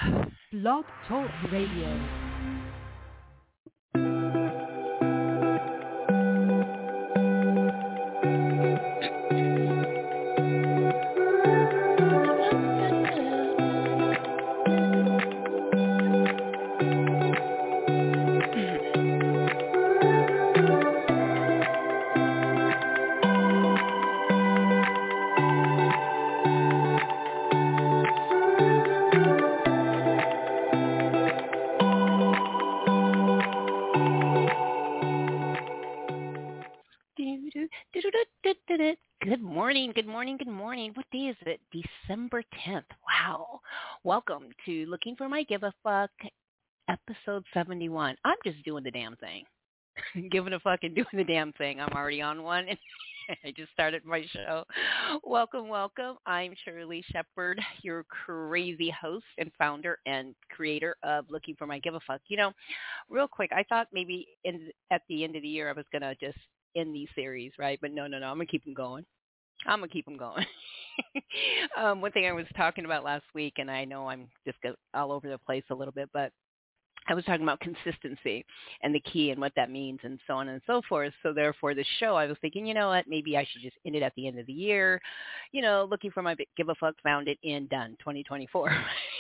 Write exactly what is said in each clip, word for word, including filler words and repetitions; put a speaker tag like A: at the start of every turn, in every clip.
A: Blog Talk Radio. Good morning, good morning, good morning. What day is it? December tenth. Wow. Welcome to Looking for My Give a Fuck, episode seventy-one. I'm just doing the damn thing. Giving a fuck and doing the damn thing. I'm already on one, and I just started my show. Welcome, welcome. I'm Shirley Shepard, your crazy host and founder and creator of Looking for My Give a Fuck. You know, real quick, I thought maybe in, at the end of the year I was going to just end these series, right? But no, no, no. I'm going to keep them going. I'm going to keep them going. um, one thing I was talking about last week, and I know I'm just go, all over the place a little bit, but I was talking about consistency and the key and what that means and so on and so forth. So therefore, the show, I was thinking, you know what, maybe I should just end it at the end of the year. You know, Looking for My Give a Fuck, found it in, done, twenty twenty-four.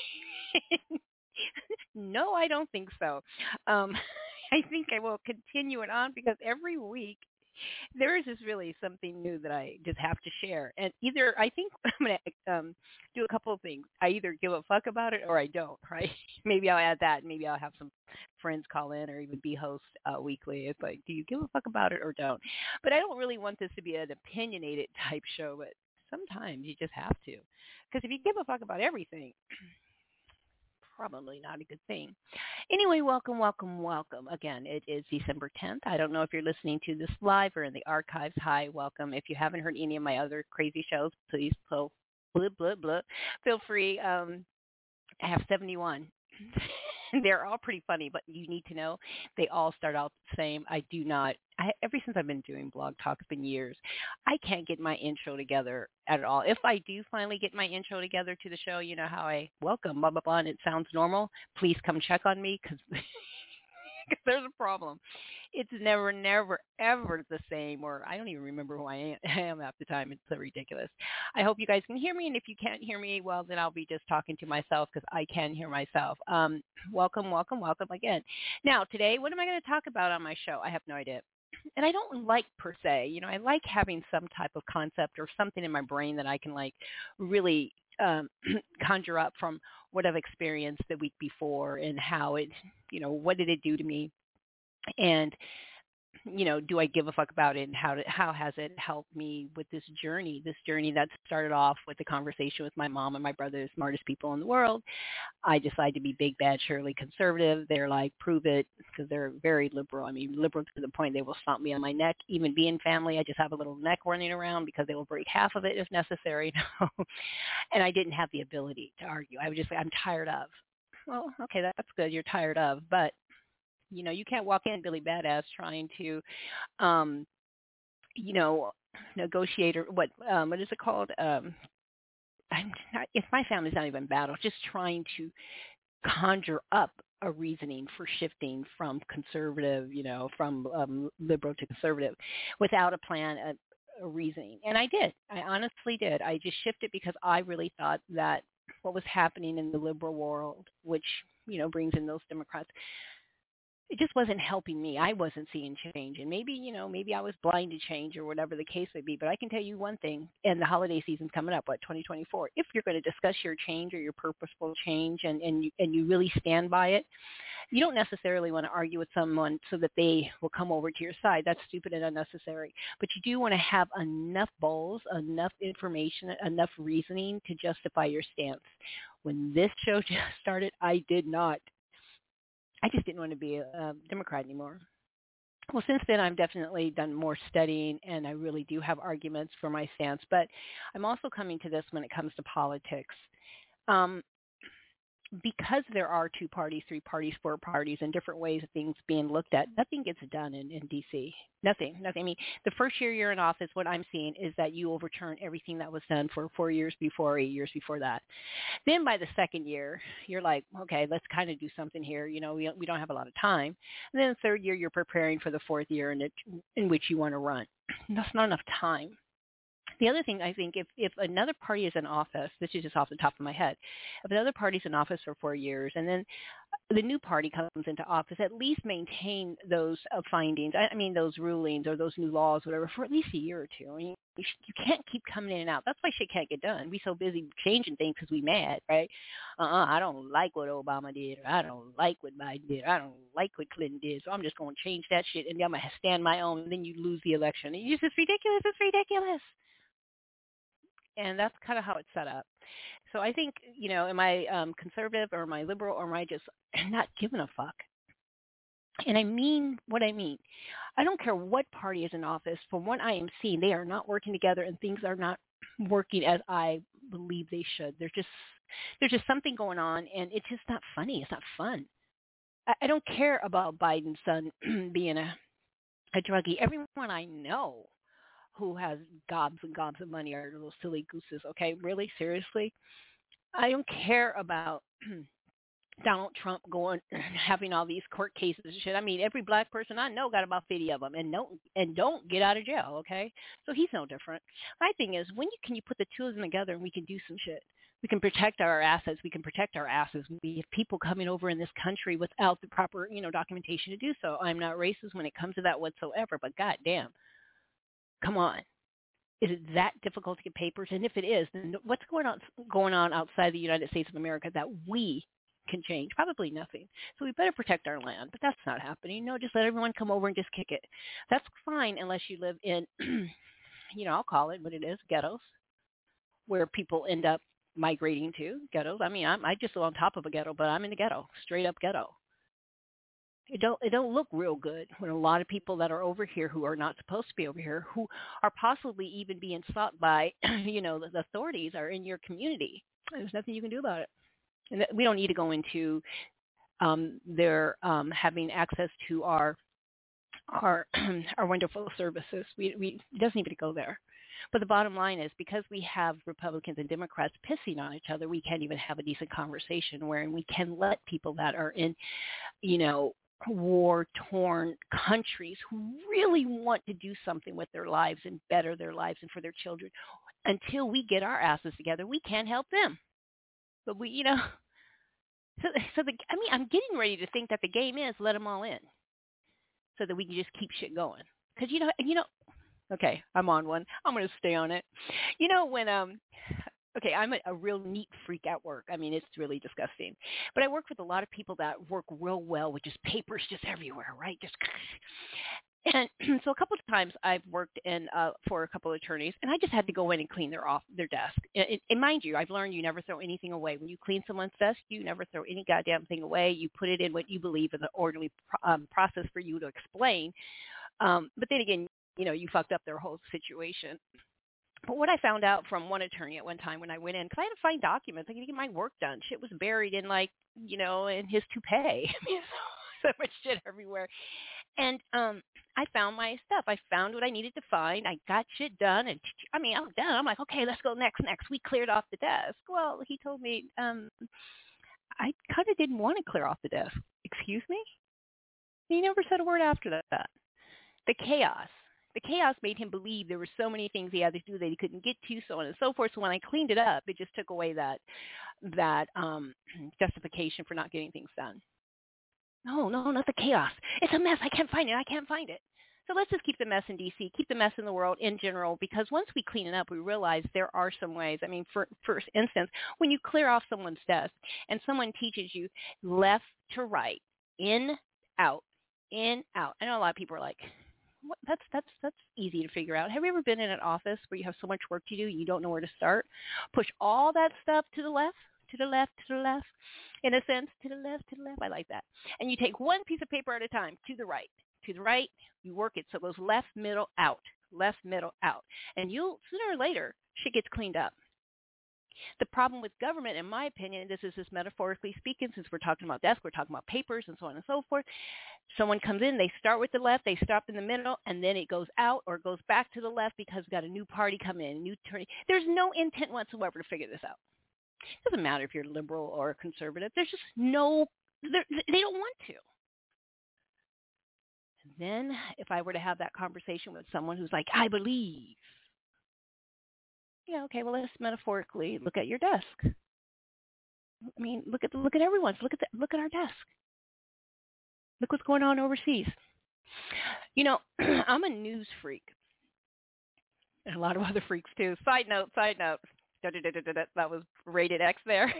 A: No, I don't think so. Um, I think I will continue it on because every week, there is just really something new that I just have to share. And either I think I'm going to um, do a couple of things. I either give a fuck about it or I don't, right? Maybe I'll add that. Maybe I'll have some friends call in or even be host uh, weekly. It's like, do you give a fuck about it or don't? But I don't really want this to be an opinionated type show, but sometimes you just have to. Because if you give a fuck about everything, probably not a good thing. Anyway, welcome, welcome, welcome. Again, it is December tenth. I don't know if you're listening to this live or in the archives. Hi, welcome. If you haven't heard any of my other crazy shows, please, blah, blah, blah, feel free. Um, I have seventy-one. They're all pretty funny, but you need to know they all start out the same. I do not, I, ever since I've been doing Blog Talk, it's been years, I can't get my intro together at all. If I do finally get my intro together to the show, you know how I welcome, blah, blah, blah, and it sounds normal, please come check on me because there's a problem. It's never, never, ever the same, or I don't even remember who I am half the time. It's so ridiculous. I hope you guys can hear me, and if you can't hear me, well, then I'll be just talking to myself because I can hear myself. Um, welcome, welcome, welcome again. Now, today, what am I going to talk about on my show? I have no idea. And I don't like per se, you know, I like having some type of concept or something in my brain that I can like really um, conjure up from what I've experienced the week before and how it, you know, what did it do to me? And, you know, do I give a fuck about it? And how, to, how has it helped me with this journey, this journey that started off with the conversation with my mom and my brother, the smartest people in the world. I decided to be big, bad, Shirley conservative. They're like, prove it, because they're very liberal. I mean, liberal to the point they will stomp me on my neck. Even being family, I just have a little neck running around because they will break half of it if necessary. And I didn't have the ability to argue. I was just like, I'm tired of. Well, okay, that's good. You're tired of. But, you know, you can't walk in Billy Badass trying to, um, you know, negotiate or what, um, what is it called? Um, I'm not, if my family's not even battle, just trying to conjure up a reasoning for shifting from conservative, you know, from um, liberal to conservative without a plan, a, a reasoning. And I did. I honestly did. I just shifted because I really thought that what was happening in the liberal world, which, you know, brings in those Democrats, it just wasn't helping me. I wasn't seeing change. And maybe, you know, maybe I was blind to change or whatever the case may be. But I can tell you one thing, and the holiday season's coming up, what, twenty twenty-four. If you're going to discuss your change or your purposeful change and, and, you, and you really stand by it, you don't necessarily want to argue with someone so that they will come over to your side. That's stupid and unnecessary. But you do want to have enough balls, enough information, enough reasoning to justify your stance. When this show just started, I did not. I just didn't want to be a, a Democrat anymore. Well, since then, I've definitely done more studying, and I really do have arguments for my stance. But I'm also coming to this when it comes to politics. Um, because there are two parties, three parties, four parties, and different ways of things being looked at, nothing gets done in, in D C. Nothing, nothing. I mean, the first year you're in office, what I'm seeing is that you overturn everything that was done for four years before, eight years before that. Then by the second year, you're like, okay, let's kind of do something here. You know, we, we don't have a lot of time. And then the third year, you're preparing for the fourth year in, it, in which you want to run. That's not enough time. The other thing, I think, if, if another party is in office, this is just off the top of my head, if another party is in office for four years and then the new party comes into office, at least maintain those uh, findings, I, I mean those rulings or those new laws, whatever, for at least a year or two. I mean, you, sh- you can't keep coming in and out. That's why shit can't get done. We're so busy changing things because we mad, right? Uh-uh, I don't like what Obama did, or I don't like what Biden did, or I don't like what Clinton did, so I'm just going to change that shit, and I'm going to stand my own, and then you lose the election. And it's just ridiculous. It's ridiculous. And that's kind of how it's set up. So I think, you know, am I um, conservative or am I liberal or am I just not giving a fuck? And I mean what I mean. I don't care what party is in office. From what I am seeing, they are not working together and things are not working as I believe they should. There's just there's just something going on, and it's just not funny. It's not fun. I, I don't care about Biden's son being a, a druggie. Everyone I know who has gobs and gobs of money are little silly gooses, okay? Really? Seriously? I don't care about Donald Trump going, having all these court cases and shit. I mean, every black person I know got about fifty of them and don't, and don't get out of jail, okay? So he's no different. My thing is, when you can you put the two of them together and we can do some shit? We can protect our assets. We can protect our asses. We have people coming over in this country without the proper, you know, documentation to do so. I'm not racist when it comes to that whatsoever, but goddamn. Come on. Is it that difficult to get papers? And if it is, then what's going on going on outside the United States of America that we can change? Probably nothing. So we better protect our land. But that's not happening. No, just let everyone come over and just kick it. That's fine unless you live in, you know, I'll call it what it is, ghettos, where people end up migrating to, ghettos. I mean, I'm, I just live on top of a ghetto, but I'm in the ghetto, straight up ghetto. It don't it don't look real good when a lot of people that are over here who are not supposed to be over here, who are possibly even being sought by, you know, the, the authorities, are in your community. There's nothing you can do about it. And we don't need to go into um, their um, having access to our our our wonderful services. We we it doesn't even go there. But the bottom line is, because we have Republicans and Democrats pissing on each other, we can't even have a decent conversation wherein we can let people that are in, you know, war-torn countries who really want to do something with their lives and better their lives and for their children. Until we get our asses together, we can't help them. But we, you know, so, so the, I mean, I'm getting ready to think that the game is let them all in so that we can just keep shit going. Because, you know, you know, okay, I'm on one. I'm going to stay on it. You know, when, um, okay, I'm a, a real neat freak at work. I mean, it's really disgusting. But I work with a lot of people that work real well with just papers just everywhere, right? Just and so a couple of times I've worked in uh, for a couple of attorneys, and I just had to go in and clean their off their desk. And, and mind you, I've learned you never throw anything away. When you clean someone's desk, you never throw any goddamn thing away. You put it in what you believe is an orderly um, process for you to explain. Um, but then again, you know, you fucked up their whole situation. But what I found out from one attorney at one time when I went in, because I had to find documents, I had to get my work done. Shit was buried in, like, you know, in his toupee. I mean, so, so much shit everywhere. And um, I found my stuff. I found what I needed to find. I got shit done. And I mean, I was done. I'm like, okay, let's go next, next. We cleared off the desk. Well, he told me um, I kind of didn't want to clear off the desk. Excuse me? He never said a word after that. The chaos. The chaos made him believe there were so many things he had to do that he couldn't get to, so on and so forth. So when I cleaned it up, it just took away that that um, justification for not getting things done. No, no, not the chaos. It's a mess. I can't find it. I can't find it. So let's just keep the mess in D C, keep the mess in the world in general, because once we clean it up, we realize there are some ways. I mean, for, for instance, when you clear off someone's desk and someone teaches you left to right, in, out, in, out. I know a lot of people are like, What, that's that's that's easy to figure out. Have you ever been in an office where you have so much work to do, you don't know where to start? Push all that stuff to the left, to the left, to the left, in a sense, to the left, to the left. I like that. And you take one piece of paper at a time, to the right, to the right. You work it so it goes left, middle, out, left, middle, out, and you'll sooner or later shit gets cleaned up. The problem with government, in my opinion, this is just metaphorically speaking, since we're talking about desks, we're talking about papers and so on and so forth. Someone comes in, they start with the left, they stop in the middle, and then it goes out or goes back to the left because we've got a new party come in, a new attorney. There's no intent whatsoever to figure this out. It doesn't matter if you're liberal or conservative. There's just no, they don't want to. And then if I were to have that conversation with someone who's like, I believe, yeah, okay, well, let's metaphorically look at your desk. I mean, look at look at everyone's. Look at the, look at our desk. Look what's going on overseas. You know, I'm a news freak, and a lot of other freaks too. Side note, side note. That was rated X there.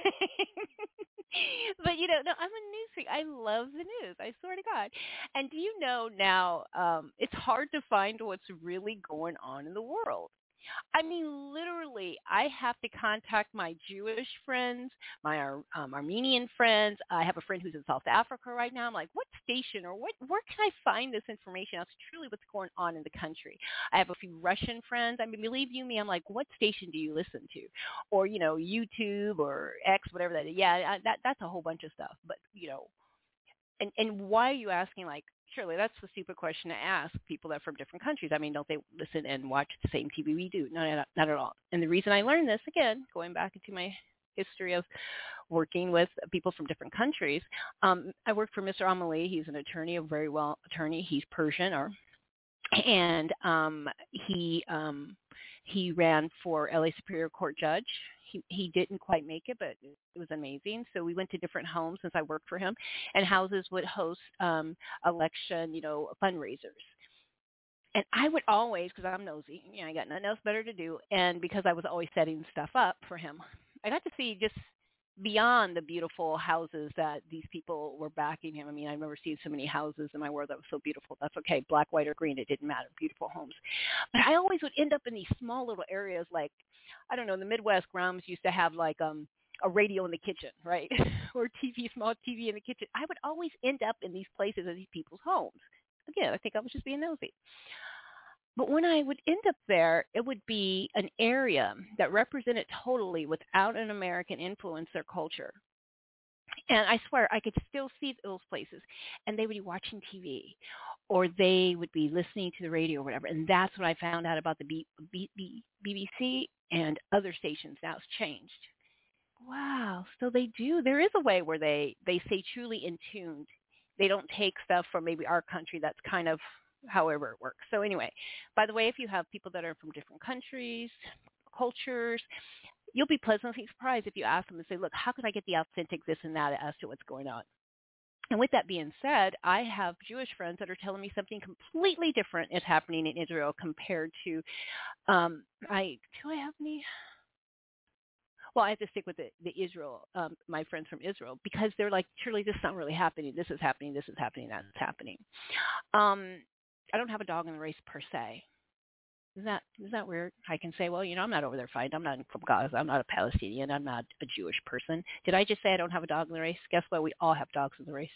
A: But, you know, no, I'm a news freak. I love the news. I swear to God. And do you know now, um, it's hard to find what's really going on in the world. I mean, literally, I have to contact my Jewish friends, my Ar- um, Armenian friends. I have a friend who's in South Africa right now. I'm like, what station or what? Where can I find this information? That's truly what's going on in the country. I have a few Russian friends. I mean, believe you me, I'm like, what station do you listen to? Or, you know, YouTube or X, whatever that is. Yeah, I, that that's a whole bunch of stuff. But, you know, and, and why are you asking, like, surely that's the stupid question to ask people that are from different countries. I mean, don't they listen and watch the same T V we do? No, not, not at all. And the reason I learned this, again, going back into my history of working with people from different countries, um, I worked for Mister Amelie. He's an attorney, a very well attorney. He's Persian, or and um, he um, he ran for L A Superior Court judge. He he didn't quite make it, but it was amazing. So we went to different homes since I worked for him, and houses would host um, election, you know, fundraisers. And I would always, because I'm nosy, you know, I got nothing else better to do, and because I was always setting stuff up for him, I got to see just beyond the beautiful houses that these people were backing him. I mean, I've never seen so many houses in my world that was so beautiful. That's okay, black, white, or green, it didn't matter, beautiful homes. But I always would end up in these small little areas like, I don't know, in the Midwest, grams used to have like um a radio in the kitchen, right? Or T V, small T V in the kitchen. I would always end up in these places in these people's homes. Again, I think I was just being nosy. But when I would end up there, it would be an area that represented totally without an American influence their culture. And I swear I could still see those places. And they would be watching T V or they would be listening to the radio or whatever. And that's what I found out about the B- B- B- BBC and other stations. Now it's changed. Wow. So they do. There is a way where they, they stay truly in tuned. They don't take stuff from maybe our country that's kind of however it works. So anyway, by the way, if you have people that are from different countries, cultures, you'll be pleasantly surprised if you ask them and say, look, how can I get the authentic this and that as to what's going on? And with that being said, I have Jewish friends that are telling me something completely different is happening in Israel compared to, um, I, do I have any? Well, I have to stick with the, the Israel, um, my friends from Israel, because they're like, surely this is not really happening. This is happening. This is happening. That's happening. Um, I don't have a dog in the race per se. Is that is that weird? I can say, well, you know, I'm not over there fighting. I'm not from Gaza. I'm not a Palestinian. I'm not a Jewish person. Did I just say I don't have a dog in the race? Guess what? We all have dogs in the race.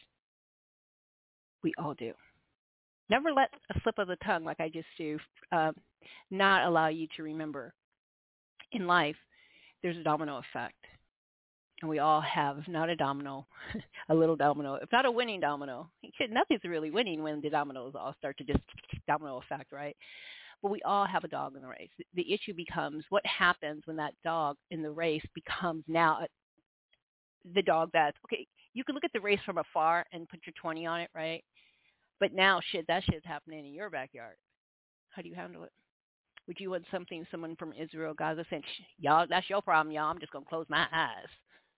A: We all do. Never let a slip of the tongue, like I just do, uh, not allow you to remember. In life, there's a domino effect. And we all have, if not a domino, a little domino, if not a winning domino. Nothing's really winning when the dominoes all start to just domino effect, right? But we all have a dog in the race. The issue becomes what happens when that dog in the race becomes now the dog that's, okay, you can look at the race from afar and put your twenty on it, right? But now, shit, that shit's happening in your backyard. How do you handle it? Would you want something, someone from Israel, Gaza, saying, y'all, that's your problem, y'all. I'm just going to close my eyes.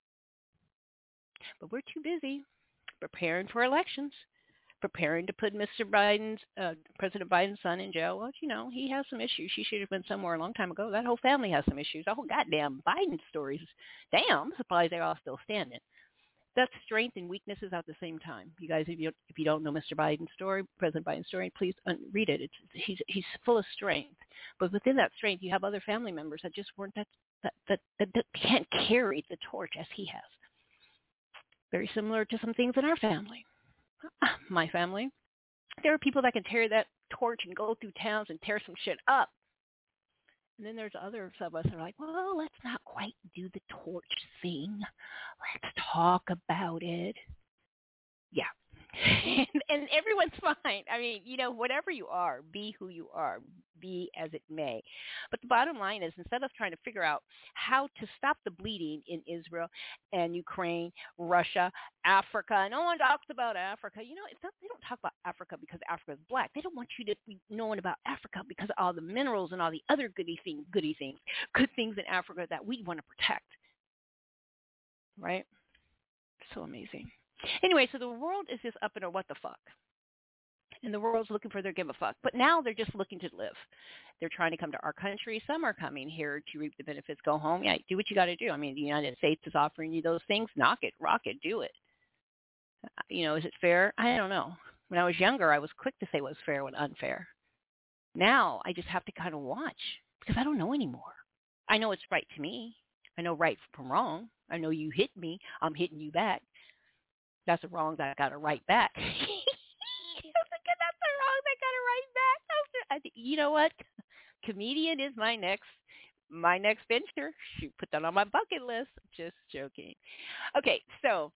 A: But we're too busy preparing for elections, preparing to put Mister Biden's, uh, President Biden's son in jail. Well, you know, he has some issues. He should have been somewhere a long time ago. That whole family has some issues. The whole goddamn Biden stories. Damn, I'm surprised they're all still standing. That's strength and weaknesses at the same time. You guys, if you if you don't know Mister Biden's story, President Biden's story, please read it. It's he's he's full of strength, but within that strength, you have other family members that just weren't that that that, that, that can't carry the torch as he has. Very similar to some things in our family, my family. There are people that can carry that torch and go through towns and tear some shit up. And then there's others of us that are like, well, let's not quite do the torch thing. Let's talk about it. Yeah. and, and everyone's fine. I mean, you know, whatever you are, be who you are, be as it may. But the bottom line is, instead of trying to figure out how to stop the bleeding in Israel and Ukraine, Russia, Africa, and no one talks about Africa. You know, it's not, they don't talk about Africa because Africa is black. They don't want you to be knowing about Africa because of all the minerals and all the other goody things, goody things, good things in Africa that we want to protect. Right? So amazing. Anyway, so the world is just up in a what the fuck. And the world's looking for their give a fuck. But now they're just looking to live. They're trying to come to our country. Some are coming here to reap the benefits, go home. Yeah, do what you got to do. I mean, the United States is offering you those things. Knock it, rock it, do it. You know, is it fair? I don't know. When I was younger, I was quick to say what was fair and unfair. Now I just have to kind of watch because I don't know anymore. I know it's right to me. I know right from wrong. I know you hit me. I'm hitting you back. That's a wrong that I got to write back. That's a wrong that I got to write back. I, you know what? Comedian is my next my next venture. Shoot, put that on my bucket list. Just joking. Okay, so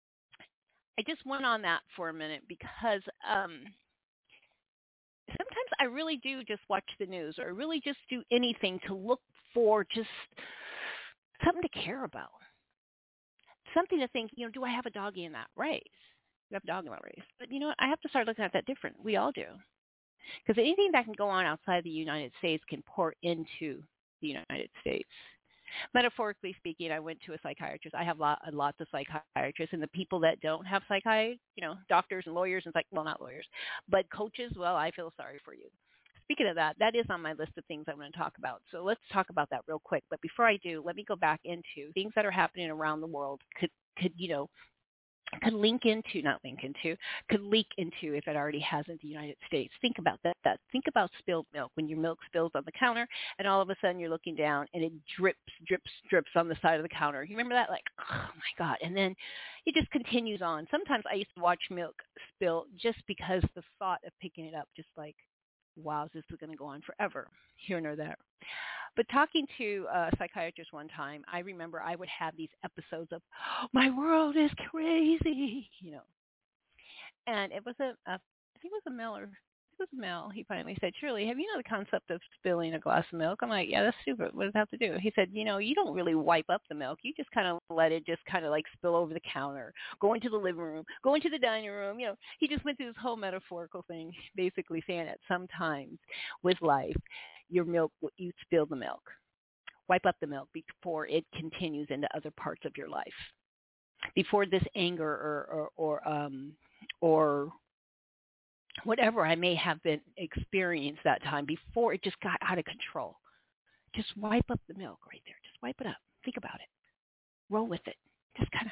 A: I just went on that for a minute because um, sometimes I really do just watch the news or really just do anything to look for just something to care about. Something to think, you know, do I have a doggy in that race? Do I have a dog in that race? But you know what? I have to start looking at that different. We all do. Because anything that can go on outside the United States can pour into the United States. Metaphorically speaking, I went to a psychiatrist. I have lot, lots of psychiatrists, and the people that don't have psychiatrists, you know, doctors and lawyers and like, well, not lawyers, but coaches, well, I feel sorry for you. Speaking of that, that is on my list of things I want to talk about. So let's talk about that real quick. But before I do, let me go back into things that are happening around the world. Could, could you know, could link into, not link into, could leak into, if it already hasn't, the United States. Think about that, that. Think about spilled milk. When your milk spills on the counter and all of a sudden you're looking down and it drips, drips, drips on the side of the counter. You remember that? Like, oh my God. And then it just continues on. Sometimes I used to watch milk spill just because the thought of picking it up, just like, wow, this is going to go on forever, here nor there. But talking to a psychiatrist one time, I remember I would have these episodes of, oh, my world is crazy, you know. And it was a, a I think it was a male or it was a male. He finally said, Shirley, have you know the concept of spilling a glass of milk? I'm like, yeah, that's stupid. What does that have to do? He said, you know, you don't really wipe up the milk. You just kind of let it just kind of like spill over the counter, go into the living room, go into the dining room. You know, he just went through this whole metaphorical thing, basically saying that sometimes with life, your milk, you spill the milk. Wipe up the milk before it continues into other parts of your life. Before this anger or, or, or, um, or whatever I may have been experienced that time, before it just got out of control. Just wipe up the milk right there. Just wipe it up. Think about it. Roll with it. Just kind of.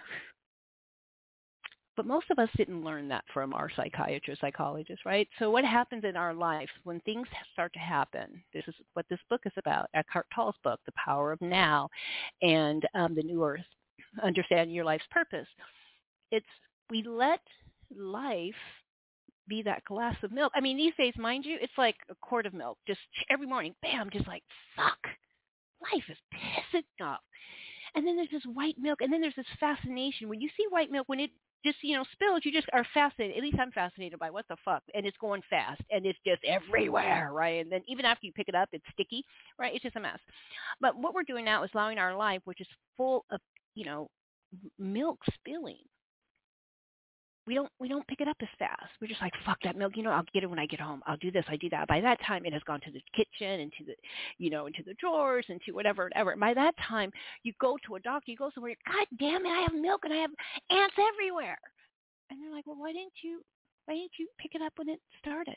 A: But most of us didn't learn that from our psychiatrist, psychologist, right? So what happens in our life when things start to happen? This is what this book is about. Eckhart Tolle's book, The Power of Now, and um, The New Earth, Understanding Your Life's Purpose. It's we let life be that glass of milk. I mean, these days, mind you, it's like a quart of milk. Just every morning, bam, just like, fuck. Life is pissing off. And then there's this white milk, and then there's this fascination. When you see white milk, when it just, you know, spills, you just are fascinated. At least I'm fascinated by what the fuck. And it's going fast, and it's just everywhere, right? And then even after you pick it up, it's sticky, right? It's just a mess. But what we're doing now is allowing our life, which is full of, you know, milk spilling. We don't we don't pick it up as fast. We're just like, fuck that milk. You know, I'll get it when I get home. I'll do this. I do that. By that time, it has gone to the kitchen, into the, you know, into the drawers, into whatever, whatever. And by that time, you go to a doctor. You go somewhere. God damn it! I have milk and I have ants everywhere. And they're like, well, why didn't you? Why didn't you pick it up when it started?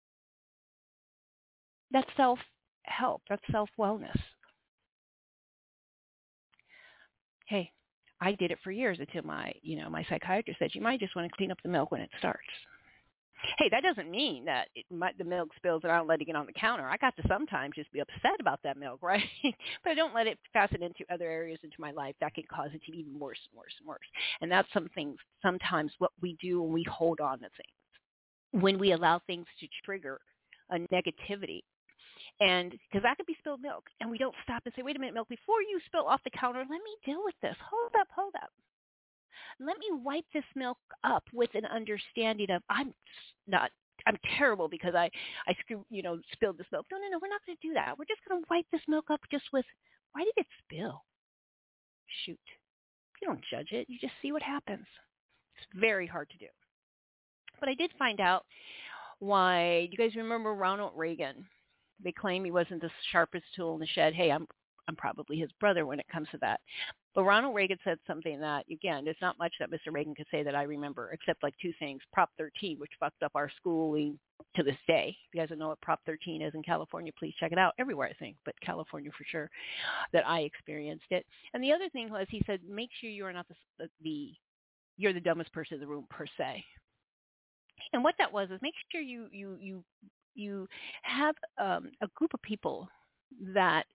A: That's self-help. That's self-wellness. Hey. I did it for years until my, you know, my psychiatrist said, you might just want to clean up the milk when it starts. Hey, that doesn't mean that it might, the milk spills and I don't let it get on the counter. I got to sometimes just be upset about that milk, right? But I don't let it fasten into other areas into my life that can cause it to be even worse and worse and worse. And that's something, sometimes what we do when we hold on to things, when we allow things to trigger a negativity. And because that could be spilled milk, and we don't stop and say, wait a minute, milk, before you spill off the counter, let me deal with this. Hold up, hold up. Let me wipe this milk up with an understanding of I'm not, I'm terrible because I, I screw, you know, spilled this milk. No, no, no, we're not going to do that. We're just going to wipe this milk up just with, why did it spill? Shoot. You don't judge it. You just see what happens. It's very hard to do. But I did find out why. Do you guys remember Ronald Reagan? They claim he wasn't the sharpest tool in the shed. Hey, I'm I'm probably his brother when it comes to that. But Ronald Reagan said something that, again, there's not much that Mister Reagan could say that I remember, except like two things. Prop thirteen, which fucked up our schooling to this day. If you guys don't know what Prop thirteen is in California, please check it out. Everywhere, I think, but California for sure, that I experienced it. And the other thing was he said, make sure you are not the, the, the you're the dumbest person in the room per se. And what that was is make sure you you you you have um, a group of people that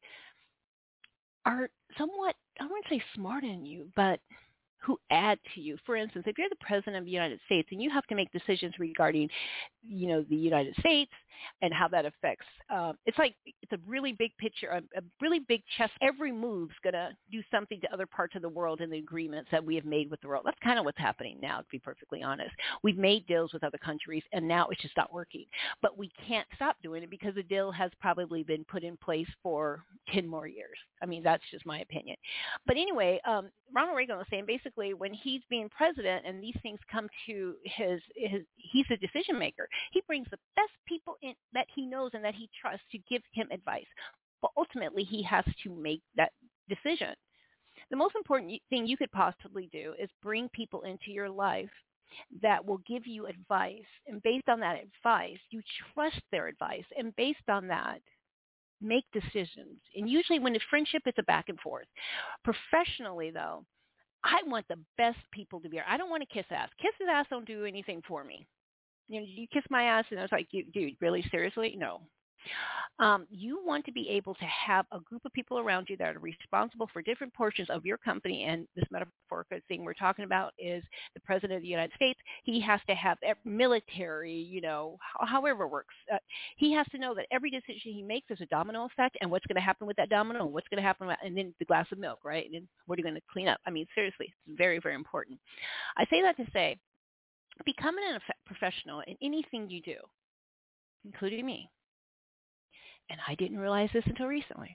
A: are somewhat, I wouldn't say smarter than you, but who add to you. For instance, if you're the president of the United States and you have to make decisions regarding, you know, the United States and how that affects, um, it's like it's a really big picture, a, a really big chess. Every move's going to do something to other parts of the world in the agreements that we have made with the world. That's kind of what's happening now, to be perfectly honest. We've made deals with other countries, and now it's just not working. But we can't stop doing it because the deal has probably been put in place for ten more years. I mean, that's just my opinion. But anyway, um, Ronald Reagan was saying basically when he's being president and these things come to his, his he's a decision maker. He brings the best people in that he knows and that he trusts to give him advice. But ultimately, he has to make that decision. The most important thing you could possibly do is bring people into your life that will give you advice. And based on that advice, you trust their advice. And based on that, make decisions. And usually when it's friendship, it's a back and forth. Professionally, though, I want the best people to be here. I don't want to kiss ass. Kiss ass don't do anything for me. You know, you kiss my ass, and I was like, dude, really, seriously? No. Um, you want to be able to have a group of people around you that are responsible for different portions of your company. And this metaphorical thing we're talking about is the president of the United States. He has to have military, you know, however it works. Uh, he has to know that every decision he makes is a domino effect, and what's going to happen with that domino, and what's going to happen, with, and then the glass of milk, right? And then what are you going to clean up? I mean, seriously, it's very, very important. I say that to say, becoming a professional in anything you do, including me, and I didn't realize this until recently,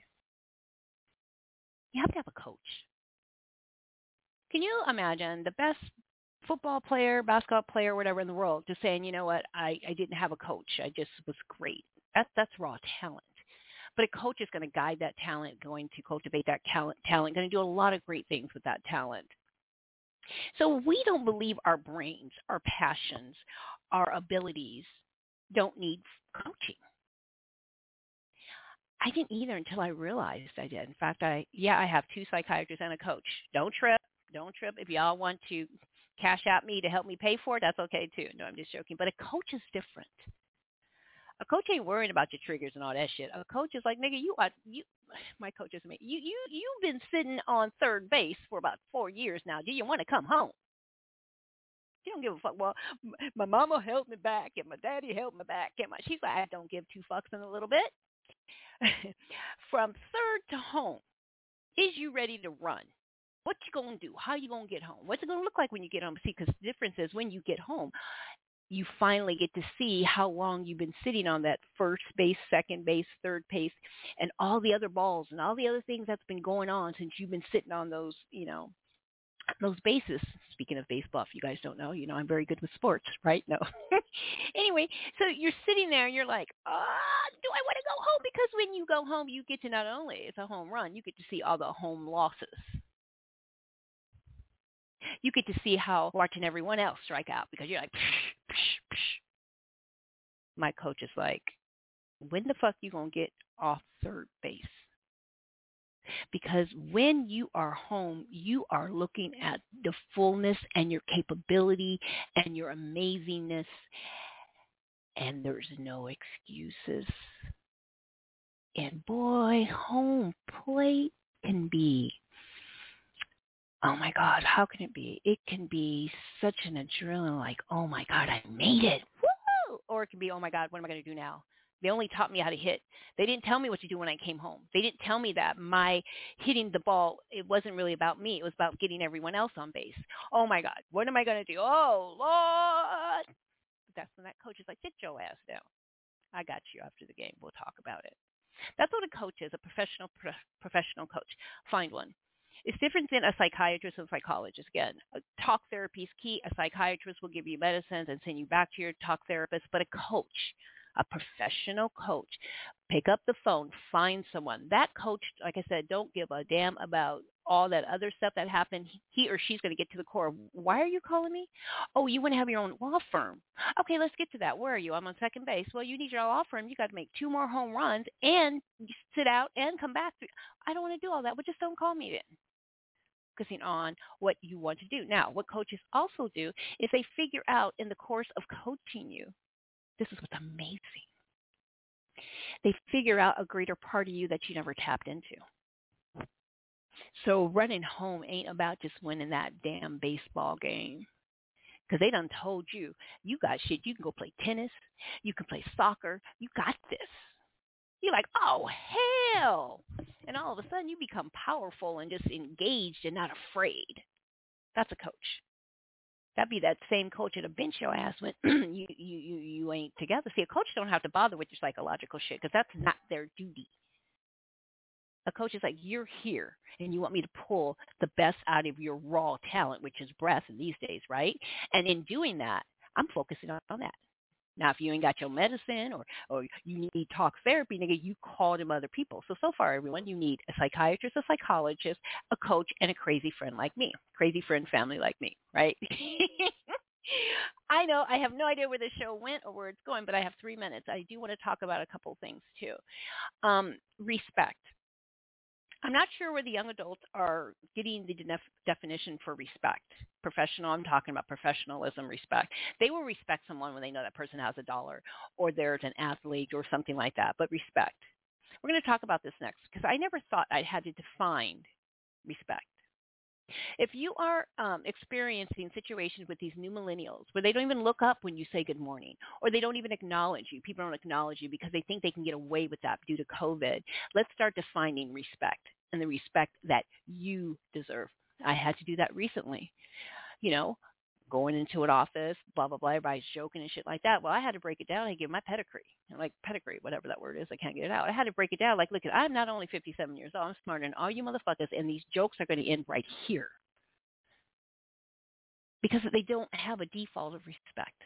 A: you have to have a coach. Can you imagine the best football player, basketball player, whatever in the world just saying, you know what, I, I didn't have a coach. I just was great. That, that's raw talent. But a coach is going to guide that talent, going to cultivate that talent, talent, going to do a lot of great things with that talent. So we don't believe our brains, our passions, our abilities don't need coaching. I didn't either until I realized I did. In fact, I yeah, I have two psychiatrists and a coach. Don't trip. Don't trip. If y'all want to cash out me to help me pay for it, that's okay too. No, I'm just joking. But a coach is different. A coach ain't worrying about your triggers and all that shit. A coach is like, nigga, you are you. My coach is me. You you you've been sitting on third base for about four years now. Do you want to come home? You don't give a fuck. Well, my mama helped me back, and my daddy helped me back, and my she's like, I don't give two fucks in a little bit. From third to home, is you ready to run? What you gonna do? How you gonna get home? What's it gonna look like when you get home? See, because the difference is when you get home, you finally get to see how long you've been sitting on that first base, second base, third base, and all the other balls and all the other things that's been going on since you've been sitting on those, you know, those bases. Speaking of baseball, if you guys don't know, you know, I'm very good with sports, right? No. Anyway, so you're sitting there and you're like, ah, do I want to go home? Because when you go home, you get to not only, it's a home run, you get to see all the home losses. You get to see how watching everyone else strike out because you're like, psh, psh, psh. My coach is like, when the fuck you going to get off third base? Because when you are home, you are looking at the fullness and your capability and your amazingness, and there's no excuses. And boy, home plate can be, oh my God, how can it be? It can be such an adrenaline, like, oh my God, I made it. Woo! Or it can be, oh my God, what am I going to do now? They only taught me how to hit. They didn't tell me what to do when I came home. They didn't tell me that my hitting the ball, it wasn't really about me. It was about getting everyone else on base. Oh, my God, what am I going to do? Oh, Lord. But that's when that coach is like, sit your ass down. I got you after the game. We'll talk about it. That's what a coach is, a professional pro- professional coach. Find one. It's different than a psychiatrist and psychologist. Again, talk therapy is key. A psychiatrist will give you medicines and send you back to your talk therapist. But a coach, a professional coach, pick up the phone, find someone. That coach, like I said, don't give a damn about all that other stuff that happened. He or she's going to get to the core. Why are you calling me? Oh, you want to have your own law firm. Okay, let's get to that. Where are you? I'm on second base. Well, you need your law firm. You got to make two more home runs and sit out and come back. I don't want to do all that, but just don't call me then. Focusing on what you want to do. Now, what coaches also do is they figure out in the course of coaching you, this is what's amazing. They figure out a greater part of you that you never tapped into. So running home ain't about just winning that damn baseball game. Because they done told you, you got shit. You can go play tennis. You can play soccer. You got this. You're like, oh, hell. And all of a sudden you become powerful and just engaged and not afraid. That's a coach. That'd be that same coach that'll bench your ass when you, you, you, you ain't together. See, a coach don't have to bother with your psychological shit because that's not their duty. A coach is like, you're here and you want me to pull the best out of your raw talent, which is breath in these days, right? And in doing that, I'm focusing on, on that. Now, if you ain't got your medicine or, or you need talk therapy, nigga, you call them other people. So, so far, everyone, you need a psychiatrist, a psychologist, a coach, and a crazy friend like me. Crazy friend family like me, right? I know I have no idea where the show went or where it's going, but I have three minutes. I do want to talk about a couple of things, too. Um, respect. I'm not sure where the young adults are getting the def- definition for respect. Professional, I'm talking about professionalism, respect. They will respect someone when they know that person has a dollar or there's an athlete or something like that, but respect. We're going to talk about this next because I never thought I had to define respect. If you are um, experiencing situations with these new millennials where they don't even look up when you say good morning or they don't even acknowledge you, people don't acknowledge you because they think they can get away with that due to COVID, let's start defining respect and the respect that you deserve. I had to do that recently. You know, going into an office, blah, blah, blah, everybody's joking and shit like that. Well, I had to break it down and give my pedigree, like pedigree, whatever that word is. I can't get it out. I had to break it down. Like, look, I'm not only fifty-seven years old. I'm smarter than all you motherfuckers, and these jokes are going to end right here because they don't have a default of respect.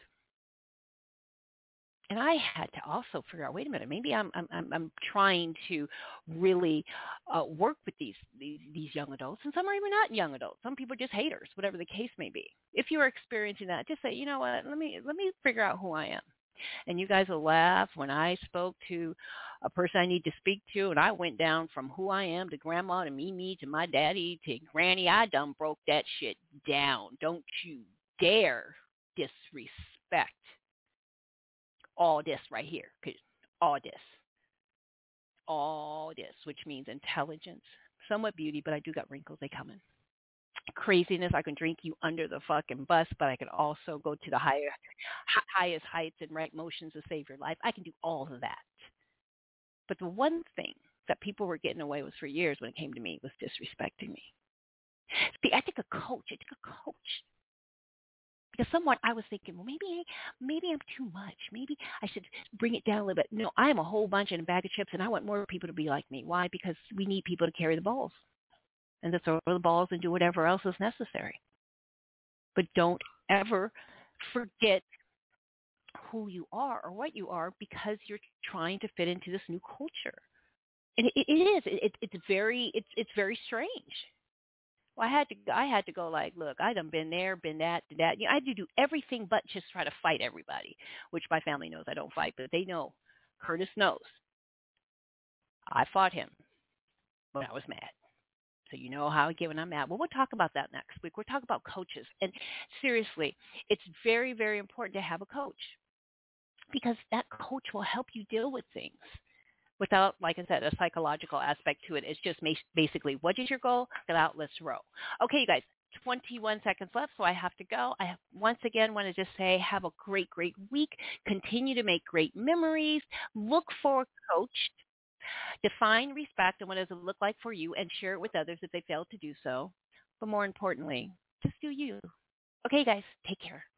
A: And I had to also figure out, wait a minute, maybe I'm I'm I'm, I'm trying to really uh, work with these, these these young adults, and some are even not young adults. Some people are just haters, whatever the case may be. If you are experiencing that, just say, you know what, let me let me figure out who I am. And you guys will laugh when I spoke to a person I need to speak to, and I went down from who I am to grandma to Mimi to my daddy to granny. I done broke that shit down. Don't you dare disrespect all this right here, all this, all this, which means intelligence, somewhat beauty, but I do got wrinkles, they coming. Craziness, I can drink you under the fucking bus, but I can also go to the higher, highest heights and right motions to save your life. I can do all of that. But the one thing that people were getting away with for years when it came to me was disrespecting me. See, I think a coach, I think a coach. Because somewhat I was thinking, well, maybe maybe I'm too much. Maybe I should bring it down a little bit. No, I'm a whole bunch in a bag of chips, and I want more people to be like me. Why? Because we need people to carry the balls and to throw the balls and do whatever else is necessary. But don't ever forget who you are or what you are because you're trying to fit into this new culture. And it, it is. It, it's very. It's it's very strange. Well, I had to, I had to go like, look, I done been there, been that, did that. You know, I had to do everything but just try to fight everybody, which my family knows I don't fight, but they know. Curtis knows. I fought him when I was mad. So you know how I get when I'm mad. Well, we'll talk about that next week. We're talking about coaches. And seriously, it's very, very important to have a coach because that coach will help you deal with things. Without, like I said, a psychological aspect to it. It's just basically, what is your goal? Get out, let's roll. Okay, you guys, twenty-one seconds left, so I have to go. I once again want to just say have a great, great week. Continue to make great memories. Look for a coach. Define respect and what does it look like for you, and share it with others if they fail to do so. But more importantly, just do you. Okay, guys, take care.